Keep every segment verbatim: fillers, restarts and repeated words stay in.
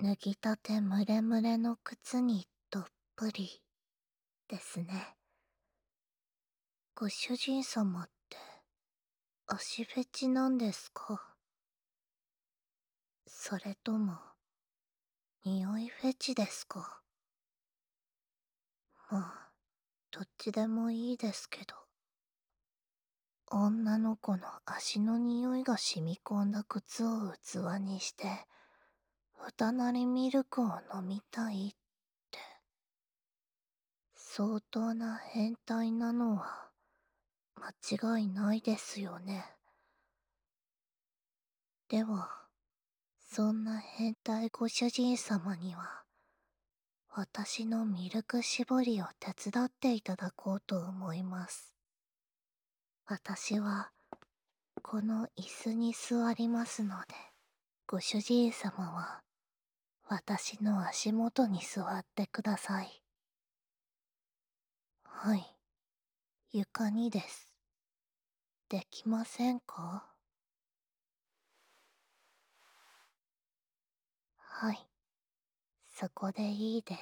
脱ぎたてムレムレの靴にどっぷりですね。ご主人様って足フェチなんですか？それとも匂いフェチですか？まあ、どっちでもいいですけど、女の子の足の匂いが染み込んだ靴を器にしてふたなりミルクを飲みたいって、相当な変態なのは間違いないですよね。では、そんな変態ご主人様には私のミルク絞りを手伝っていただこうと思います。私はこの椅子に座りますので、ご主人様は私の足元に座ってください。はい、床にです。できませんか？はい、そこでいいです。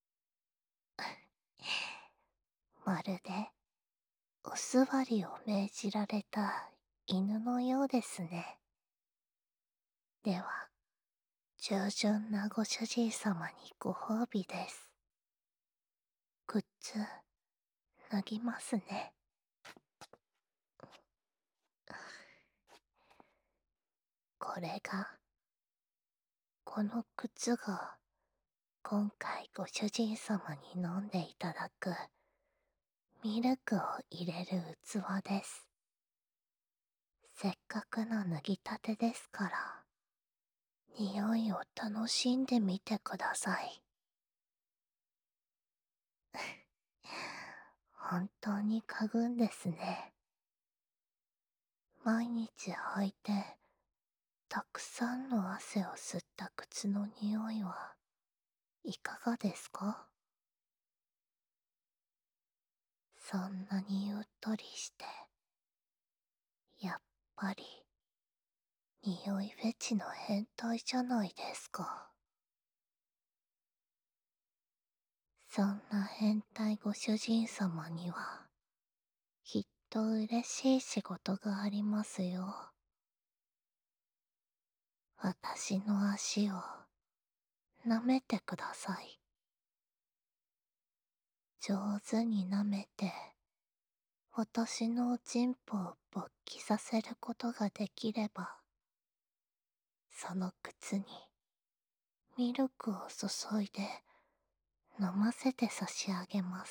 まるでお座りを命じられた犬のようですね。では、従順なご主人様にご褒美です。靴、脱ぎますね。これが、この靴が、今回ご主人様に飲んでいただく、ミルクを入れる器です。せっかくの脱ぎたてですから、匂いを楽しんでみてください。本当に嗅ぐんですね。毎日履いて、たくさんの汗を吸った靴の匂いはいかがですか？そんなにうっとりして、やっぱり匂いフェチの変態じゃないですか。そんな変態ご主人様にはきっと嬉しい仕事がありますよ。私の足を舐めてください。上手に舐めて、私のチンポを勃起させることができれば、その靴にミルクを注いで飲ませて差し上げます。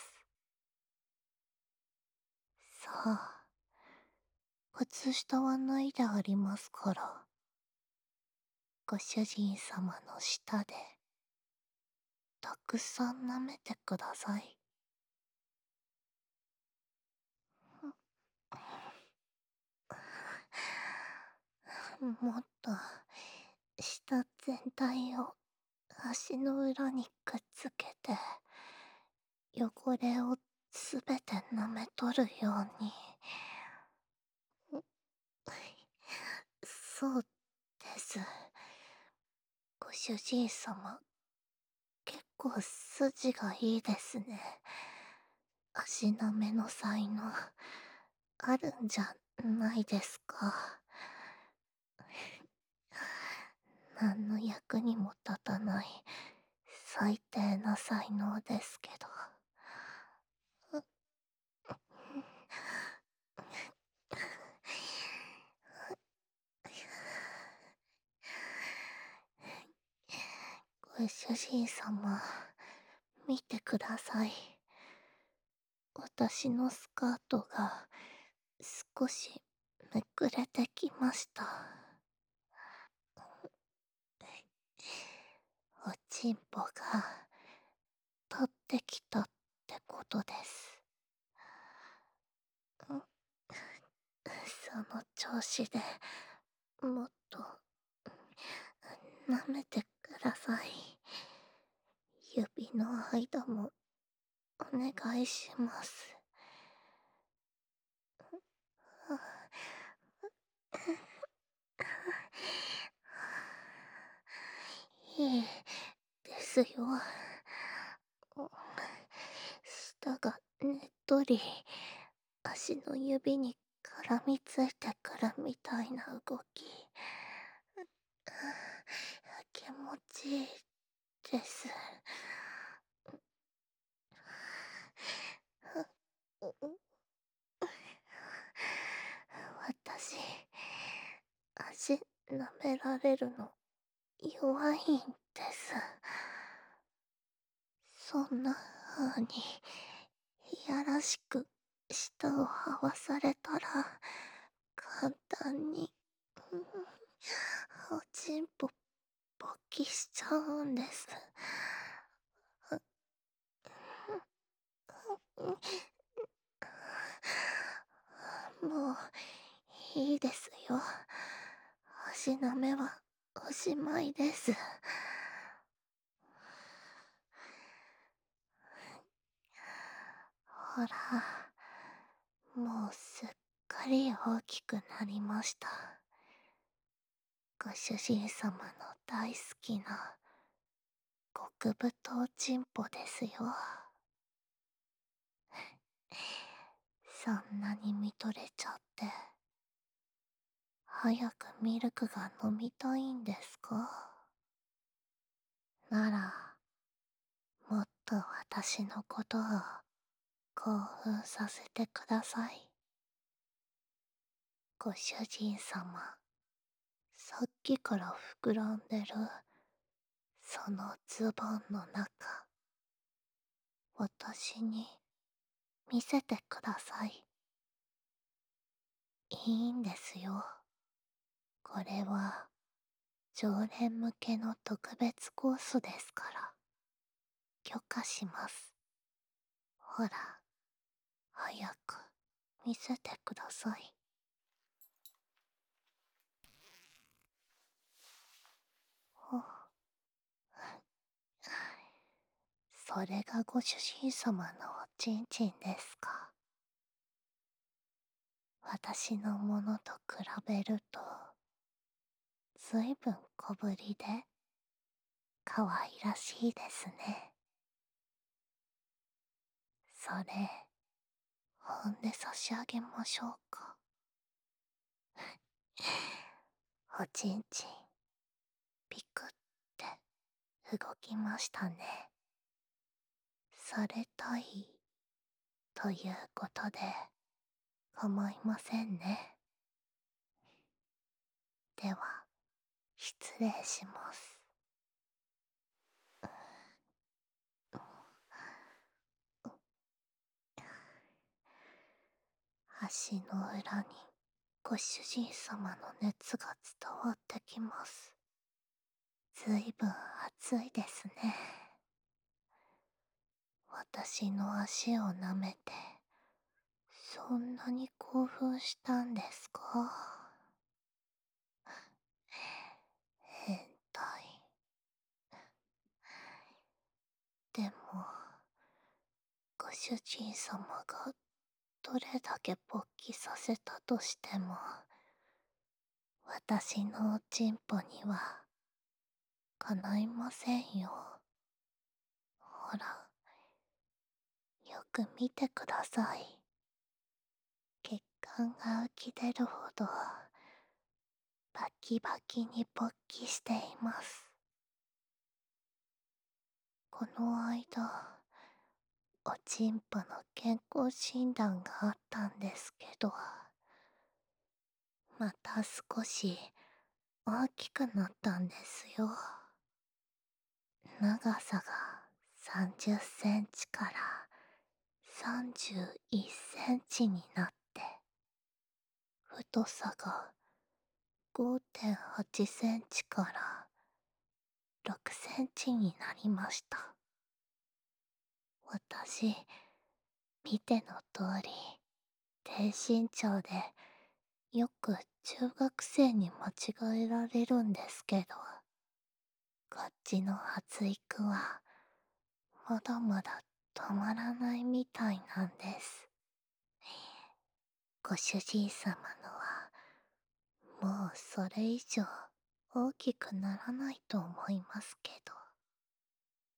さあ、靴下は脱いでありますから、ご主人様の舌でたくさん舐めてください。もっと舌全体を足の裏にくっつけて、汚れをすべて舐めとるように。そうです。ご主人様、結構筋がいいですね。足舐めの才能あるんじゃないですか。何の役にも立たない最低な才能ですけど。ご主人様、見てください。私のスカートが少しめくれてきました。おちんぽが取ってきたってことです。その調子でもっと舐めてください。指の間もお願いします。いいですよ。舌がねっとり、足の指に絡みついてくるみたいな動き。気持ちいいです。私、足舐められるの弱いんです。そんな風にいやらしく舌を這わされたら簡単におちんぽ勃起しちゃうんです。もういいですよ。足舐めはおしまいです。ほら、もうすっかり大きくなりました。ご主人様の大好きな極太チンポですよ。そんなに見とれちゃって早くミルクが飲みたいんですか？ならもっと私のことを興奮させてください。ご主人様、さっきから膨らんでるそのズボンの中、私に見せてください。いいんですよ。これは常連向けの特別コースですから。許可します。ほら、早く見せてください。ほそれがご主人様のおちんちんですか。私のものと比べるとずいぶん小ぶりで可愛らしいですね。それほんで差し上げましょうか。おちんちんピクって動きましたね。されたいということで構いませんね。では失礼します。足の裏にご主人様の熱が伝わってきます。ずいぶん暑いですね。私の足を舐めてそんなに興奮したんですか？変態。でもご主人様がどれだけ勃起させたとしても私のおちんぽにはかないませんよ。ほら、よく見てください。血管が浮き出るほどバキバキに勃起しています。この間おちんぽの健康診断があったんですけど、また少し大きくなったんですよ。長さがさんじゅっセンチからさんじゅういっセンチになって、太さが ごてんはちセンチからろくセンチになりました。私、見ての通り低身長でよく中学生に間違えられるんですけど、こっちの発育はまだまだ止まらないみたいなんです。ご主人様のはもうそれ以上大きくならないと思いますけど。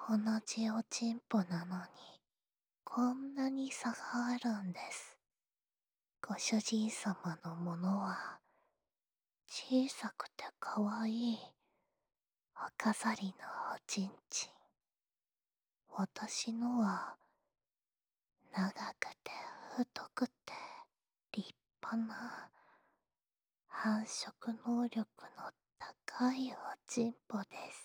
同じおちんぽなのに、こんなに差があるんです。ご主人様のものは、小さくてかわいい、お飾りのおちんちん。私のは、長くて太くて立派な繁殖能力の高いおちんぽです。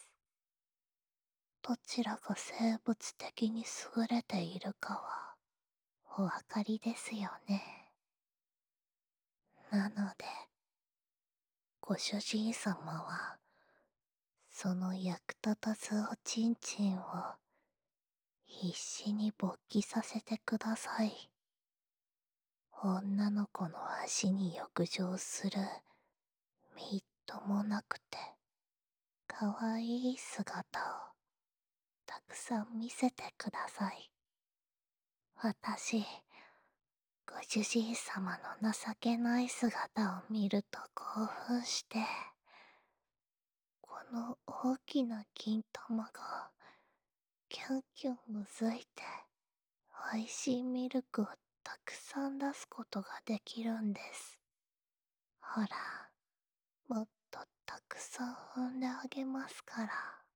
どちらが生物的に優れているかはお分かりですよね。なので、ご主人様は、その役立たずおちんちんを必死に勃起させてください。女の子の足に浴場するみっともなくてかわいい姿をたくさん見せてください。私、ご主人様の情けない姿を見ると興奮して、この大きな金玉がキュンキュンうずいておいしいミルクをたくさん出すことができるんです。ほら、もっとたくさん産んであげますから。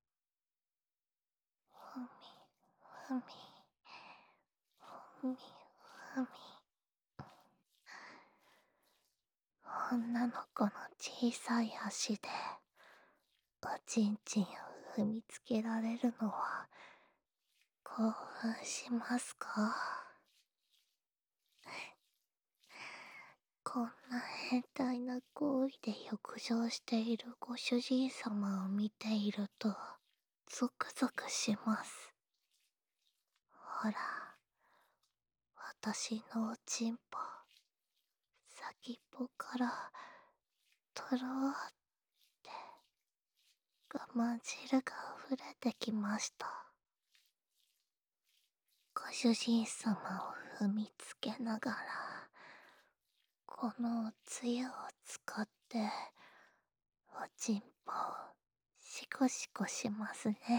ふみ、ふみ、ふみ、ふみ。女の子の小さい足でおちんちんを踏みつけられるのは興奮しますか？こんな変態な行為で浴場しているご主人様を見ているとゾクゾクします。ほら、私のおちんぽ、先っぽからとろーって我慢汁が溢れてきました。ご主人様を踏みつけながら、このおつゆを使っておちんぽをシコシコしますね。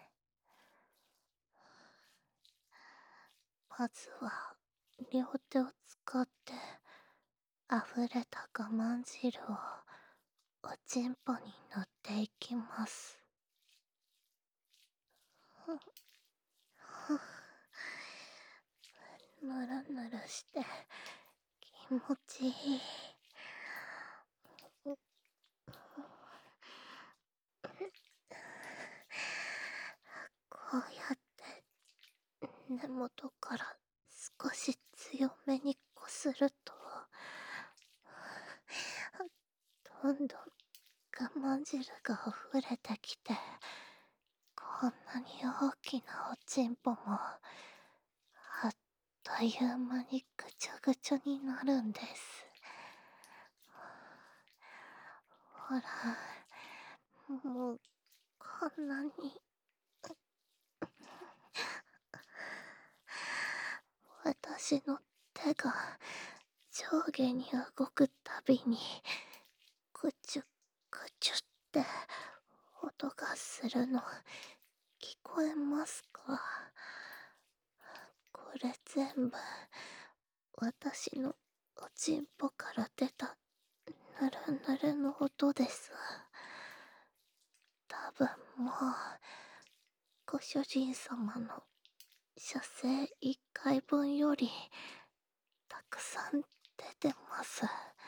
まずは両手を使って溢れた我慢汁をおちんぽに塗っていきます。ぬるぬるして気持ちいい。こうやって根元から少し強めにこするとどんどん我慢汁が溢れてきて、こんなに大きなおちんぽもあっという間にぐちょぐちょになるんです。ほら、もうこんなに私の手が上下に動くたびにぐちゅぐちゅって音がするの聞こえますか？これ全部私のおちんぽから出たぬるぬるの音です。多分もうご主人様の射精いっかいぶんよりたくさん出てます。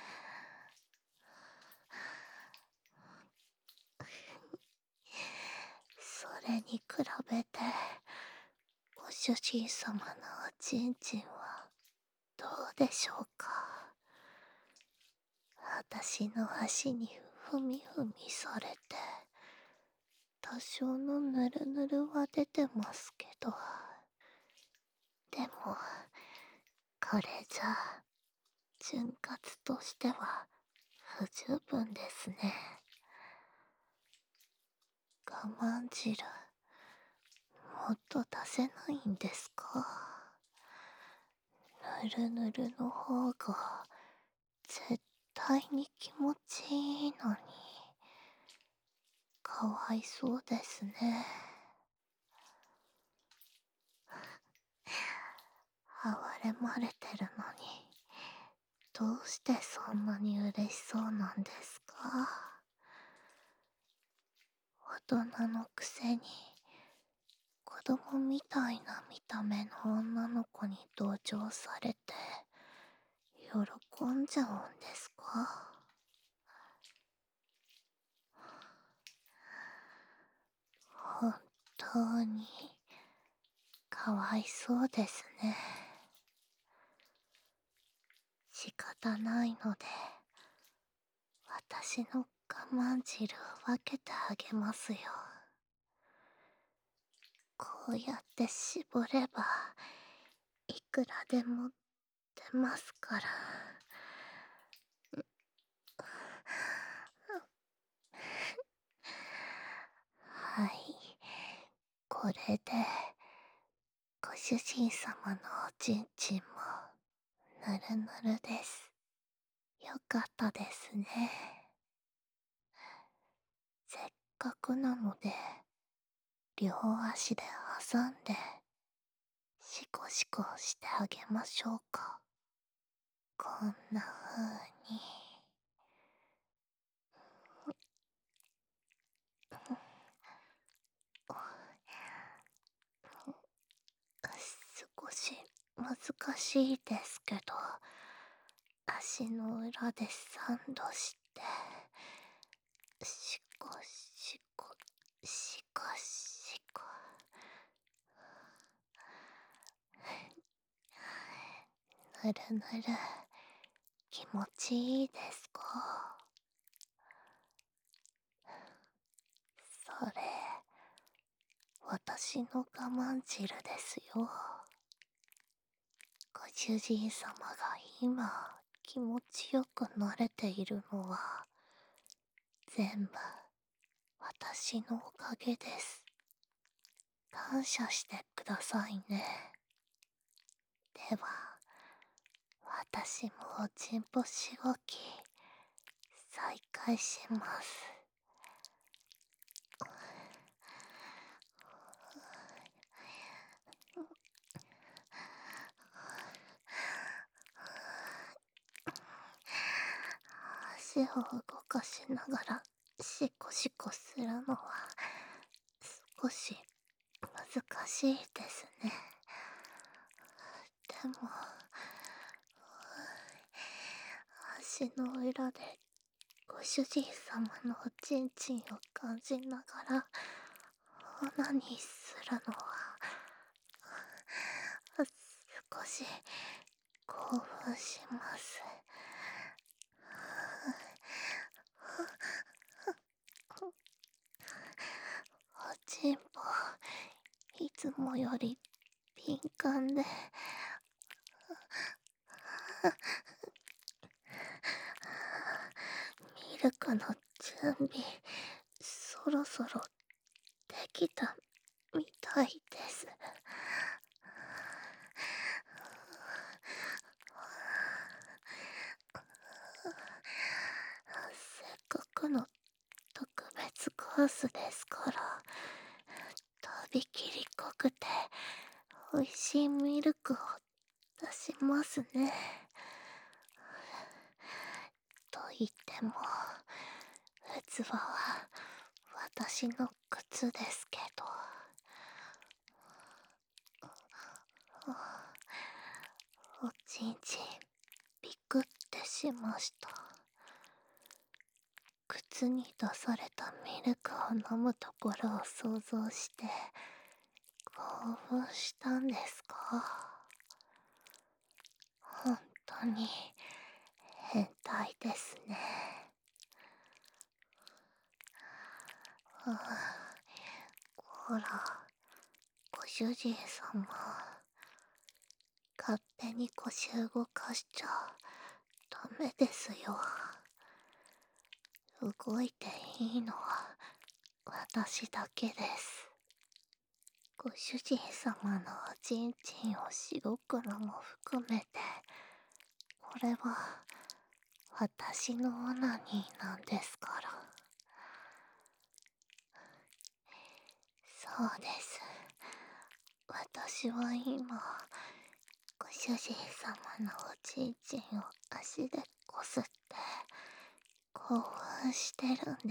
それに比べてご主人様のおちんちんはどうでしょうか？私の足にふみふみされて多少のぬるぬるは出てますけど、でもこれじゃ潤滑としては不十分ですね。我慢汁もっと出せないんですか？ぬるぬるの方が絶対に気持ちいいのに、かわいそうですね。 哀れまれてるのに、どうしてそんなに嬉しそうなんですか？大人のくせに、子供みたいな見た目の女の子に同情されて、喜んじゃうんですか？本当に、かわいそうですね。仕方ないので、私の我慢汁を分けてあげますよ。こうやって絞れば、いくらでも出ますから。はい。これで、ご主人様のおちんちんも、ぬるぬるです。よかったですね。せっかくなので、両足で挟んで、シコシコしてあげましょうか。こんな風に。少し難しいですけど、足の裏でサンドして、シコシコ、シコシコ。ぬるぬる、気持ちいいですか？それ、私の我慢汁ですよ。ご主人様が今気持ちよくなれているのは全部私のおかげです。感謝してくださいね。では、私もおちんぽしごき再開します。足を動かしながらシコシコするのは少し難しいですね。でも、足の裏でご主人様のおちんちんを感じながらオナニーするのは少し興奮します。おちんぽいつもより敏感でミルクの準備そろそろできたみたいです。せっかくの特別コースですから、とびきり濃くておいしいミルクを出しますね。と言っても、器は私の靴ですけど。おちんちんビクってしました。靴に出されたミルクを飲むところを想像して興奮したんですか？本当に変態ですね。ああ、ほら、ご主人様、勝手に腰動かしちゃダメですよ。動いていいのは私だけです。ご主人様のおちんちんをしごくのも含めて、これは私のオナニーなんですから。そうです。私は今、ご主主人様のおちんちんを足でこすって興奮してるんです。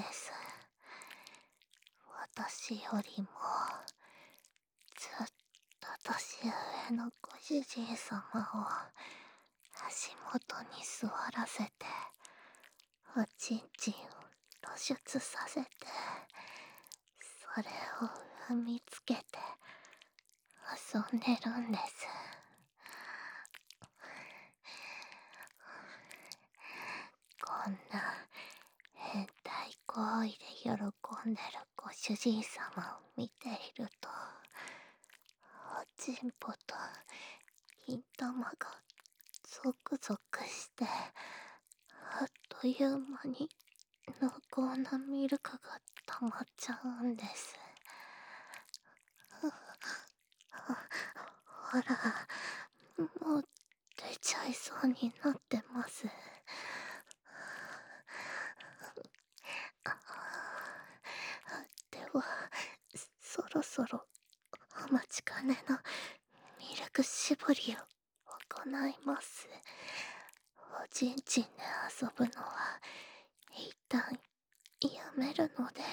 私よりもずっと年上のご主人様を足元に座らせておちんちんを露出させて、それを踏みつけて遊んでるんです。こんな変態行為で喜んでるご主人様を見ていると、おちんぽと金玉がゾクゾクして、あっという間に濃厚なミルクが溜まっちゃうんです。ほら、もう出ちゃいそうになってます。では、そろそろお待ちかねのミルク絞りを行います。おちんちんで遊ぶのは一旦やめるので、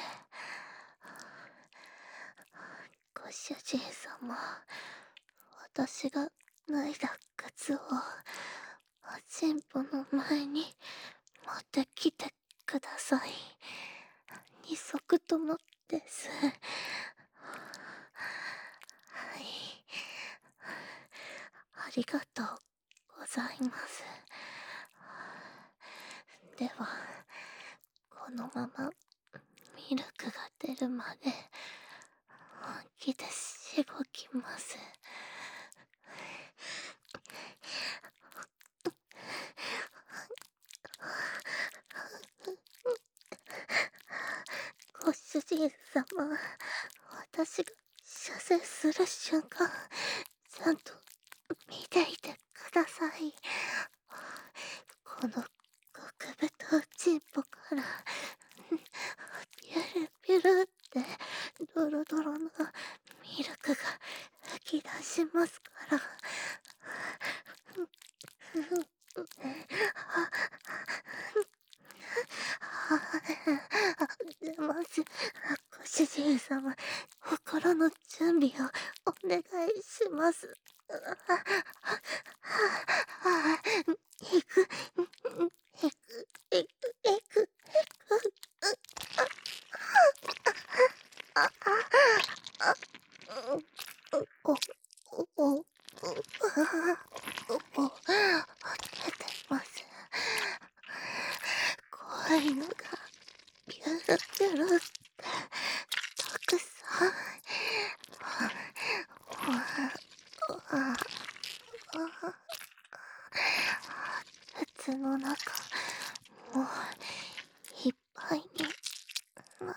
ご主人様、私が脱いだ靴をおちんぽの前に持ってきてください。二足ともです。はい、ありがとうございます。では、このままミルクが出るまで本気でしごきます。ご主人様、私が射精する瞬間、ちゃんと見ていてください。この極太おちんぽからピュルピュルってドロドロのミルクが吹き出しますから。出ます。ご主人様、心の準備をお願いします。いく、いく、いく、いく、お、お、お、お、出てます。怖いのが、ピュルピュルって、たくさん。靴の中、もう、いっぱいになって、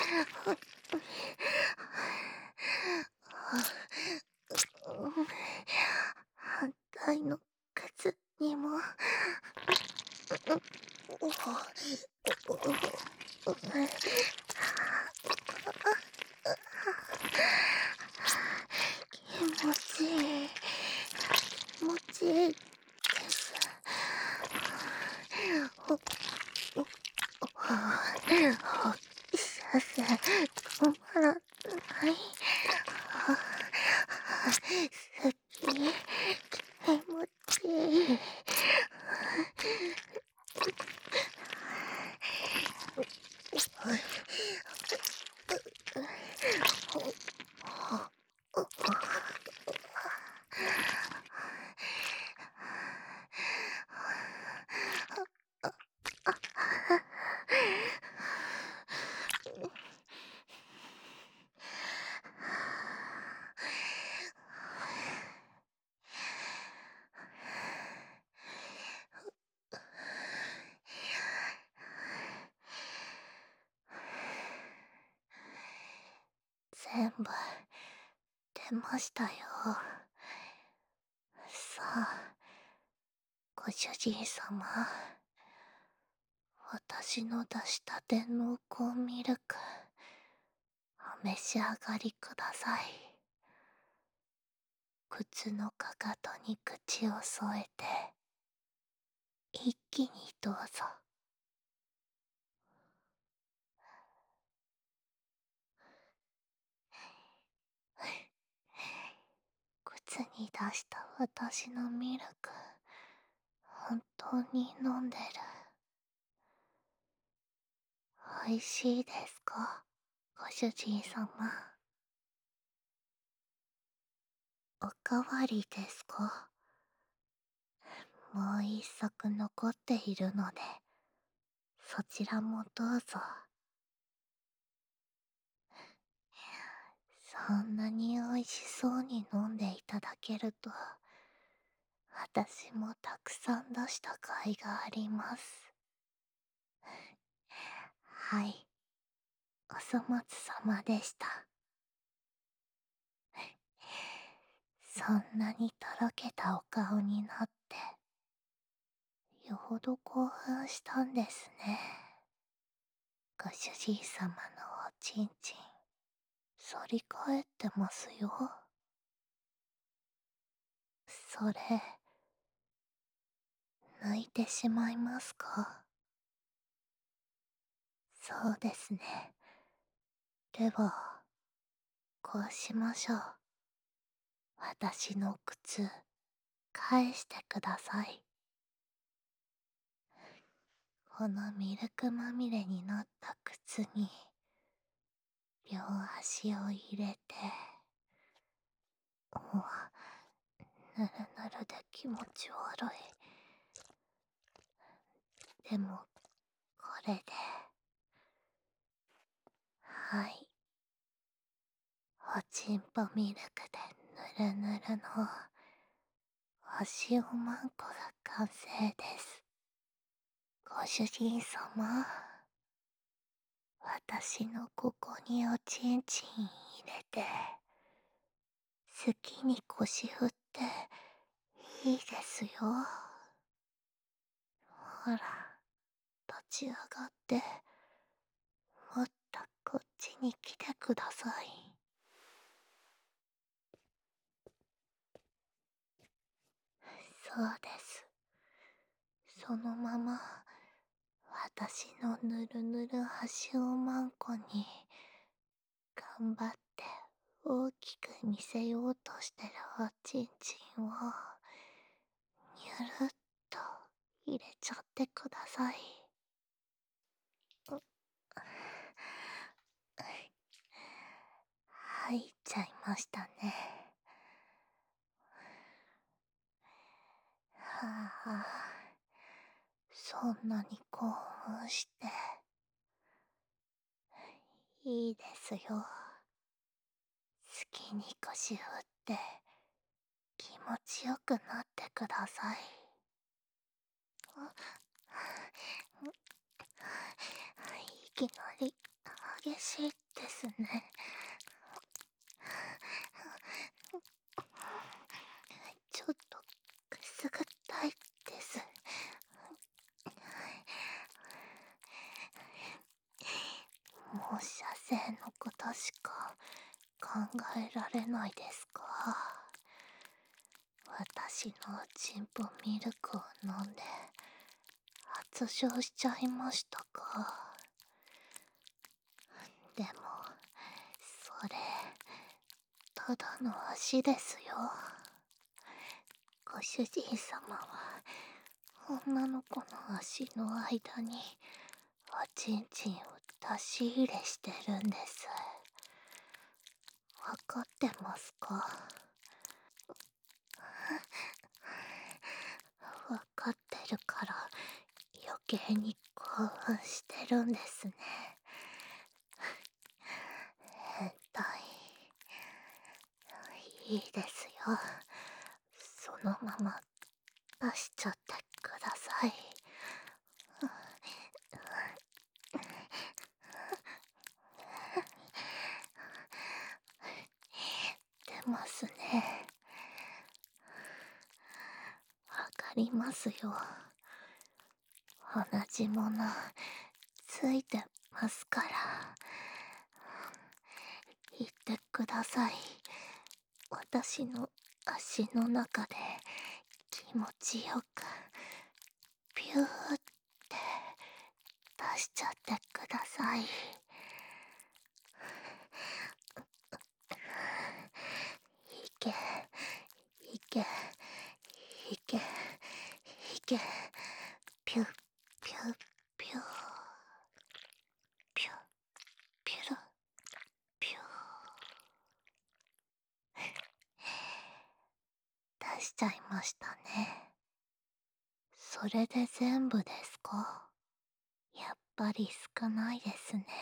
反対の靴にも、気持ちいい、気持ちいいです。お、お、お、射精止まらない。好き、気持ちいい。全部出ましたよ。さあ、ご主人様、私の出したて濃厚ミルク、お召し上がりください。 靴のかかとに口を添えて一気にどうぞ。靴に出した私のミルク、本当に飲んでる。おいしいですか、ご主人様。おかわりですか？もう一足残っているので、そちらもどうぞ。そんなにおいしそうに飲んでいただけると、私もたくさん出した甲斐があります。はい、お粗末様でした。そんなにとろけたお顔になって、よほど興奮したんですね。ご主人様のおちんちん、反り返ってますよ。それ、抜いてしまいますか？そうですね。では、こうしましょう。私の靴、返してください。このミルクまみれになった靴に、両足を入れて、うわ、ぬるぬるで気持ち悪い。でも、これで、はい。おちんぽミルクでぬるぬるの、お塩まんこが完成です。ご主人様、私のここにおちんちん入れて、好きに腰振っていいですよ。ほら、立ち上がって、もっとこっちに来てください。そうです。そのまま、私のぬるぬる足をまんこに、頑張って大きく見せようとしてるおちんちんを、にゅるっと入れちゃってください。入っちゃいましたね。はあ、そんなに興奮して。いいですよ。好きに腰振って気持ちよくなってください。いきなり激しいですね。ちょっとくすぐったいです。もう射精のことしか考えられないですか？私のチンポミルクを飲んで発症しちゃいましたか？でも、それ、ただの足ですよ。ご主人様は、女の子の足の間に、おちんちんを出し入れしてるんです。わかってますか？わかってるから余計に興奮してるんですね。変態。いいですよ。そのまま出しちゃってください。出ますね。わかりますよ。同じものついてますから。言ってください。私の足の中で気持ちよくピューって出しちゃってください。いけいけいけいけ、ピュッピュッピューピュッピュルピュー出しちゃいましたね。それで全部ですか？やっぱり少ないですね。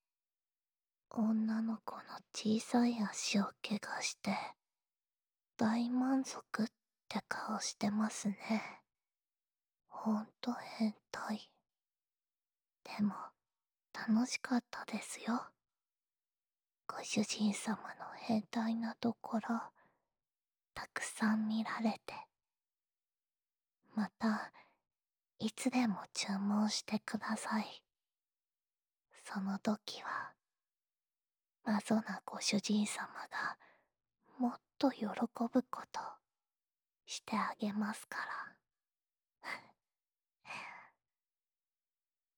女の子の小さい足を怪我して大満足って顔してますね。ほんと変態。でも楽しかったですよ。ご主人様の変態なところたくさん見られて。またいつでも注文してください。その時はマゾなご主人様がもっと喜ぶことしてあげますから。